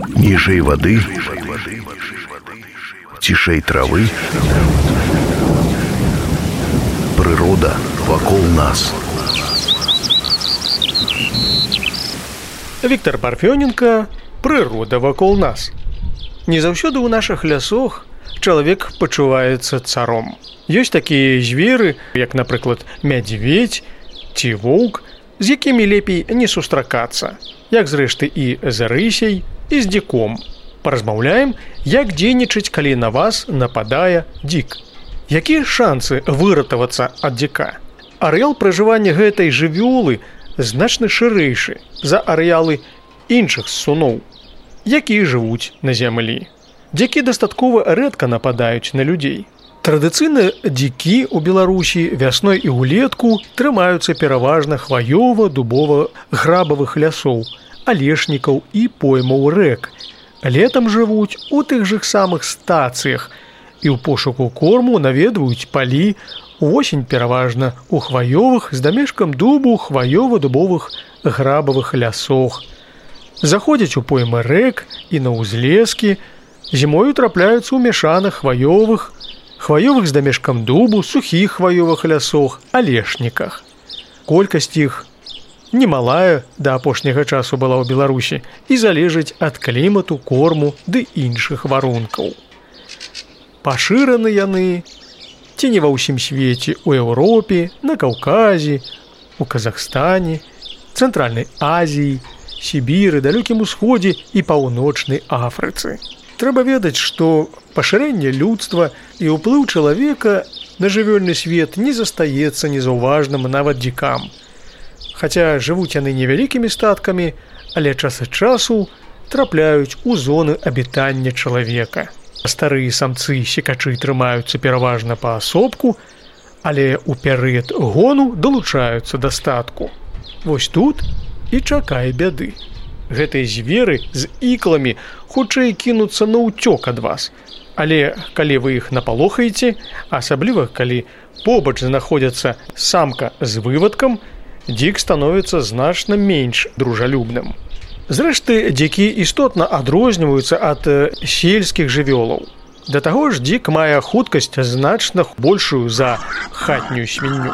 Ніжэй вады, цішэй травы, прырода вакол нас. Віктор Парфёненко «Прырода вакол нас». Не заўсёды ў нашых лясах чалавек пачуваецца царом. Ёсць такія зверы, як, напрыклад, мядзведзь ці воўк, з якімі лепей не сустракацца, як зрэшты і з рысяй, і з дзіком. Паразмаўляем, як дзейнічаць, калі на вас нападае дзік. Якія шансы выратавацца ад дзіка? Арэал пражывання гэтай жывёлы значна шырэйшы за арэалы іншых ссуноў, якія жывуць на зямлі. Дзікі дастаткова рэдка нападаюць на людзей. Традыцыйна дзікі ў Беларусі вясной і ўлетку трымаюцца пераважна хваёва-дубова-грабавых лясоў, алешнікаў і поймаў рэк. Летам жывуць у тых жа самых стацыях і ў пошуку корму наведваюць палі, увосень пераважна ў хваёвых з дамешкам дубу хваёва-дубовых грабавых лясах. Заходзяць у поймы рэк і на ўзлескі, зімою трапляюцца ў мяшаных хваёвых з дамешкам дубу, сухіх хваёвых лясах, алешніках. Колькасць іх немалая да апошняга часу была ў Беларусі і залежыць ад клімату, корму ды іншых варункаў. Пашыраны яны ці не ва ўсім свеце, у Еўропе, на Каўказе, у Казахстане, Цэнтральнай Азіі, Сібіры, далёкім усходзе і паўночнай Афрыцы. Трэба ведаць, што пашырэнне людства і ўплыў чалавека на жывёльны свет не застаецца незаўважным нават дзікам. Хаця жывуць яны невялікімі статкамі, але час ад часу трапляюць у зоны абітання чалавека. Старыя самцы секачы трымаюцца пераважна паасобку, але ў перыяд гону далучаюцца да статку. Вось тут і чакае бяды. Гэтыя зверы з ікламі хутчэй кінуцца на ўцёк ад вас. Але калі вы іх напалохаеце, асабліва калі побач знаходзяцца самка з вывадкам, дзік становіцца значна менш дружалюбным. Зрэшты, дзікі істотна адрозніваюцца ад сельскіх жывёлаў. Да таго ж дзік мае хуткасць значна большую за хатнюю свінню.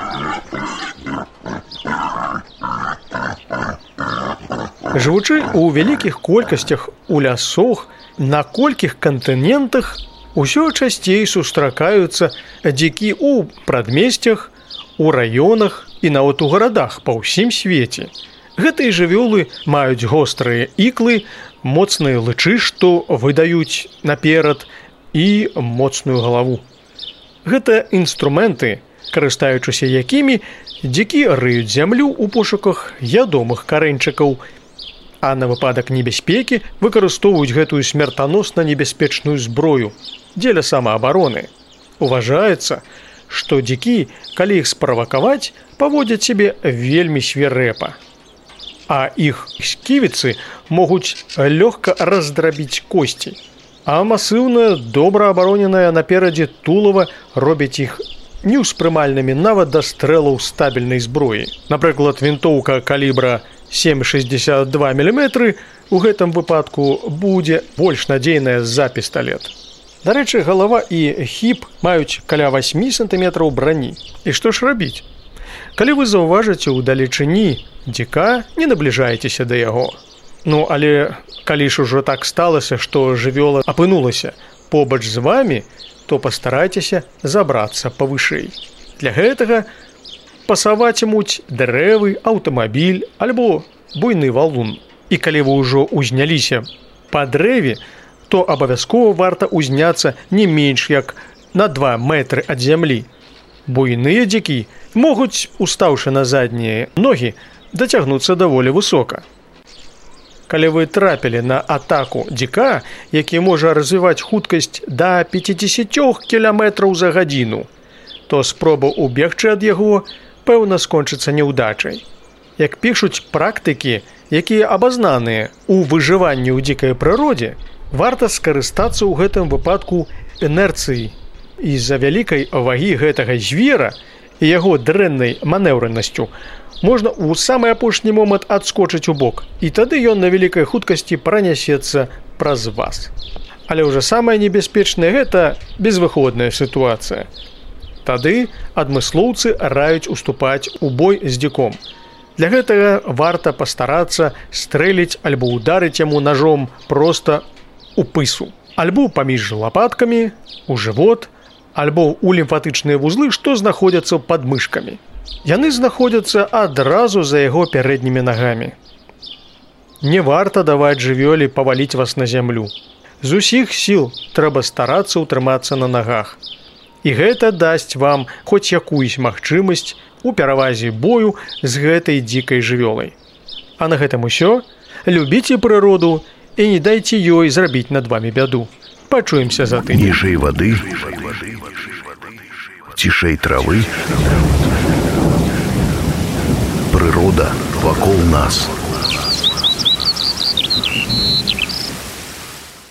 Жывучы ў вялікіх колькасцях у лясах на колькіх кантынентах, усё часцей сустракаюцца дзікі ў прадмесцях, у раёнах і нават у гарадах па ўсім свеце. Гэтыя жывёлы маюць гострыя іклы, моцныя лычы, што выдаюць наперад, і моцную галаву. Гэта інструменты, карыстаючыся якімі дзікі рыюць зямлю ў пошуках ядомых карэньчыкаў, а на выпадак небяспекі выкарыстоўваюць гэтую смертаносна небяспечную зброю дзеля самаабароны. Уважаецца, што дзікі, калі іх справакаваць, паводзяць сябе вельмі свірэпа. А іх сківіцы могуць лёгка раздрабіць косці. А масыўная, добра абароненая наперадзе тулава робіць іх неўспрымальнымі нават да стрэлаў стабільнай зброі. Напрыклад, вінтоўка калібра 7,62 мм у гэтым выпадку будзе больш надзейная за пісталет. Дарэчы, галава і хіп маюць каля 8 см брані. І што ж рабіць? Калі вы заўважыце ў далечыні дзіка, не набліжайцеся да яго. Ну, але калі ж ужо так сталася, што жывёла апынулася побач з вамі, то пастарайцеся забрацца павышэй. Для гэтага пасавацімуць дрэвы, аўтамабіль альбо буйны валун. І калі вы ўжо ўзняліся па дрэве, то абавязкова варта ўзняцца не менш як на 2 метры ад зямлі. Буйныя дзікі могуць, устаўшы на заднія ногі, дацягнуцца даволі высока. Калі вы трапілі на атаку дзіка, які можа развіваць хуткасць да 50 км за гадзіну, то спроба ўбегчы ад яго, пэўна, скончыцца няўдачай. Як пішуць практыкі, якія абазнаныя ў выжыванні ў дзікай прыродзе, варта скарыстацца ў гэтым выпадку інерцыяй. І з-за вялікай вагі гэтага звера і яго дрэннай манеўранасцю можна ў самы апошні момант адскочыць у бок, і тады ён на вялікай хуткасці пранясецца праз вас. Але ўжо самае небяспечнае – гэта безвыходная сітуацыя. Тады адмыслоўцы раюць уступаць у бой з дзіком. Для гэтага варта пастарацца стрэліць альбо ударыць яму ножом проста у пысу, альбо паміж лапаткамі, у жывот, альбо ў лімфатычныя вузлы, што знаходзяцца пад мышкамі. Яны знаходзяцца адразу за яго пярэднімі нагамі. Не варта даваць жывёле паваліць вас на зямлю. З усіх сіл трэба старацца ўтрымацца на нагах. І гэта дасць вам хоць якуюсь магчымасць у перавазе бою з гэтай дзікай жывёлай. А на гэтым усё. Любіце прыроду і не дайце ёй зрабіць над вамі бяду. Пачуемся за тыдзень. Ніжэй вады, цішэй травы, прырода вакол нас.